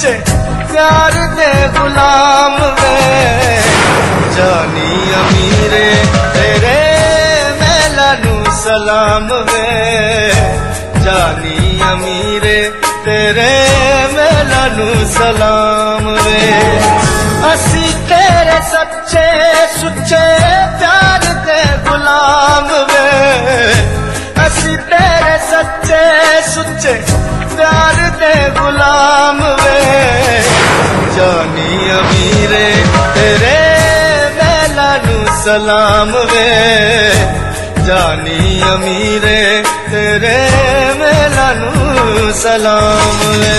सुचे प्यार दे गुलाम वे जानी अमीरे तेरे मेला नू सलाम वे जानी अमीरे तेरे मेला नू सलाम वे असी तेरे सच्चे सुचे प्यार दे गुलाम वे असी तेरे सच्चे सुचे प्यार दे गुलाम वे जानी अमीरे तेरे मेला नू सलाम वे जानी अमीरे तेरे मेला नू सलाम वे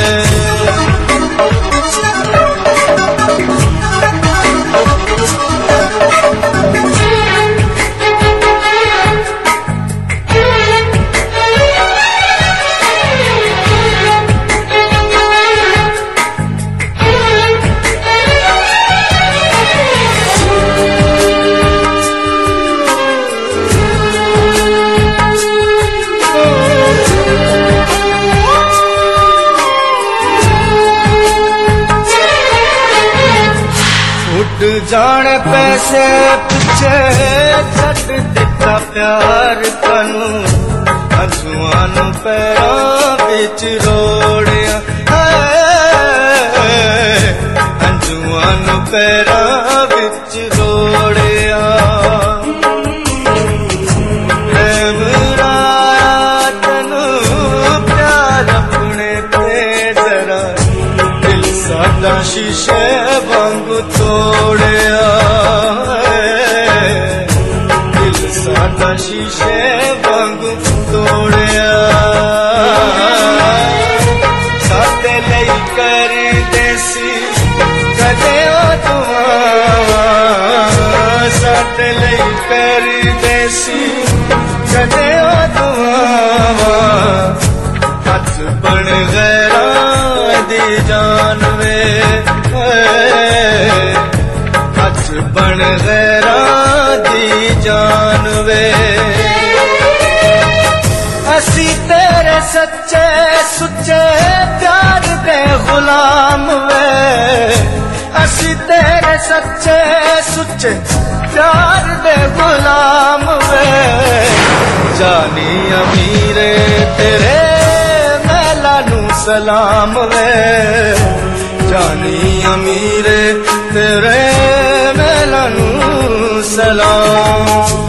जाने पैसे पिछे छड़ दिता प्यार तनू अंजुआन पैरों बिच रोड़िया अंजुआन पैरों बिच रोड़िया प्रेम राया तनू प्यार अपने ते जरा दिल सादा शीशे वांगू तोड़िया दिल सादा शीशे वांगू तोड़िया साथे लई कर देसी कदे दुआ साथे लई कर देसी कदे दुआ हथ बन गैरा दी जान वे हथ बन गैरा दी जान वे असी तेरे सच्चे सुचे प्यार दे गुलाम वे असी तेरे सच्चे सुचे प्यार दे गुलाम वे जानी अमीरे तेरे मेला नू सलाम वे जानी अमीरे तेरे मेला नू सलाम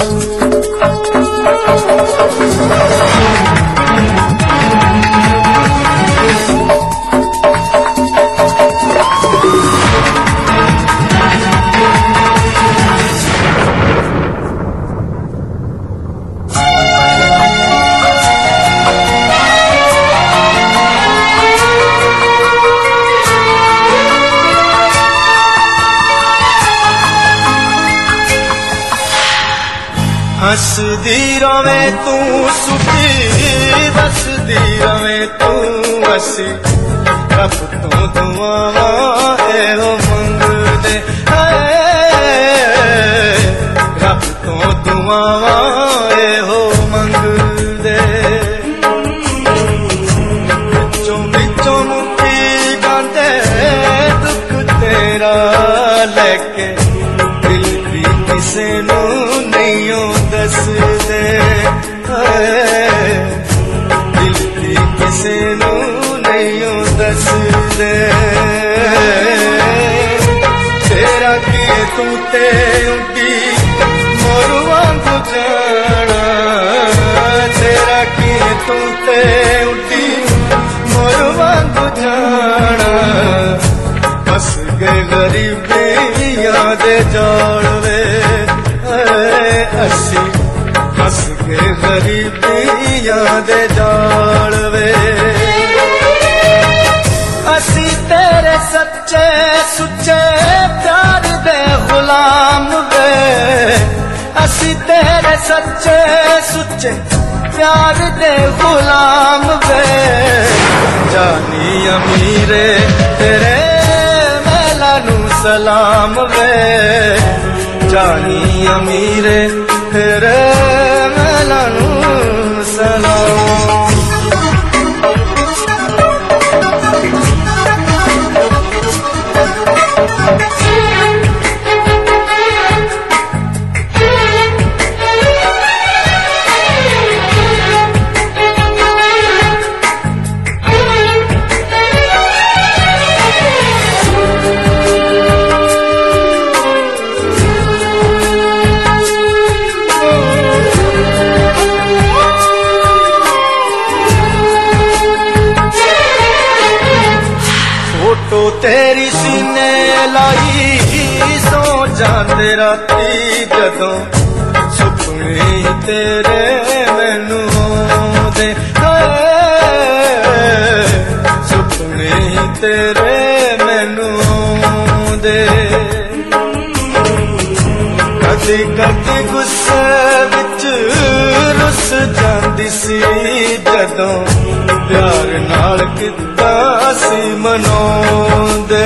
हसदी रवे तू सुखी बसदी रवे तू हसी रब तो दुआवा एहो मंगदे रब तो दुआवा एहो मंगदे बिचों बिचों मुक्ति गांदे दुख तेरा लेके दिल भी किसे नू नहीं दस दे दिल भी किसे नू नहीं दस दे तेरा की तू ते उठी मोरू वांगू जाना तेरा की तू ते उठी मोरू वांगू जाना बस गए गरीबी याद जाड़ वे असी हस के गरीबी याद जाड़ वे असी तेरे सच्चे सुचे प्यार दे गुलाम वे असी तेरे सच्चे सुचे प्यार दे गुलाम वे जानी अमीरे तेरे मेला नू सलाम वे जानी अमीरे तेरे मेला नू सलाम ਜਾਂਦੇ ਰਾਤੀ ਜਦੋਂ ਸੁਪਨੇ ਤੇਰੇ ਮੈਨੂੰ ਆਉਂਦੇ ਸੁਪਨੇ ਤੇਰੇ ਮੈਨੂੰ ਆਉਂਦੇ ਕਦੇ ਕਦੇ ਗੁੱਸੇ ਵਿੱਚ ਰੁੱਸ ਜਾਂਦੀ ਸੀ ਜਦੋਂ ਪਿਆਰ ਨਾਲ ਕਿੱਦਾਂ ਸੀ ਮਨਾਉਂਦੇ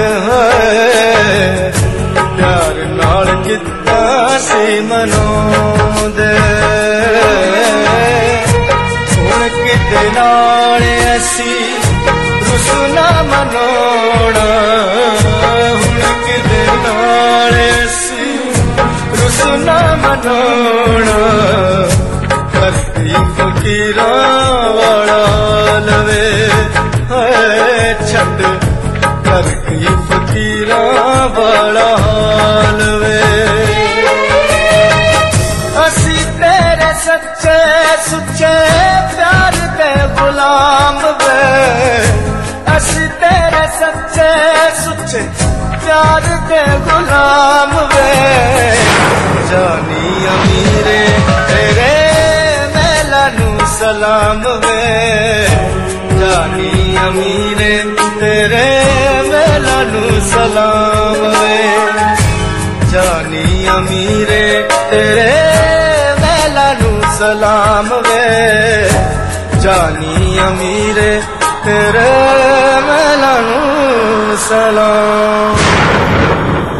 ਪਿਆਰ ਨਾਲ ਕਿੱਦਾਂ ਸੀ ਮਨਾਉਂਦੇ ਹੁਣ ਕਿਤੇ ਨਾਲ ਅਸੀਂ ਰੁੱਸ ਨਾ ਮਨਾਉਣਾ ਹੁਣ ਕਿਤੇ ਨਾਲ ਅਸੀਂ ਰੁੱਸ ਨਾ ਮਨਾਉਣਾ ਕਰਤੀ ਫਕੀਰਾਂ ਵਾਲਾ ਲਵੇ ਛੱਡ ਕਰਤੀ ਫਕੀਰਾਂ ਵਾਲਾ ਲਵੇ ਅਸੀਂ ਤੇਰੇ ਸੱਚੇ ਸੁੱਚੇ ਪਿਆਰ ਦੇ ਗੁਲਾਮ ਵੇ ਅਸੀਂ ਤੇਰੇ ਸੱਚੇ ਸੁੱਚੇ ਪਿਆਰ ਦੇ ਗੁਲਾਮ ਵੇ ਜਾਨੀ ਅਮੀਰੇ ਤੇਰੇ ਮੇਲਾ ਨੂੰ ਸਲਾਮ ਵੇ ਜਾਨੀ ਅਮੀਰੇ ਤੇਰੇ ਮੇਲਾ ਨੂੰ ਸਲਾਮ ਵੇ ਜਾਨੀ ਅਮੀਰੇ ਤੇਰੇ ਮੇਲਾ ਨੂੰ ਸਲਾਮ ਵੇ ਜਾਨੀ ਅਮੀਰੇ ਤੇਰੇ ਮੇਲਾ ਨੂੰ ਸਲਾਮ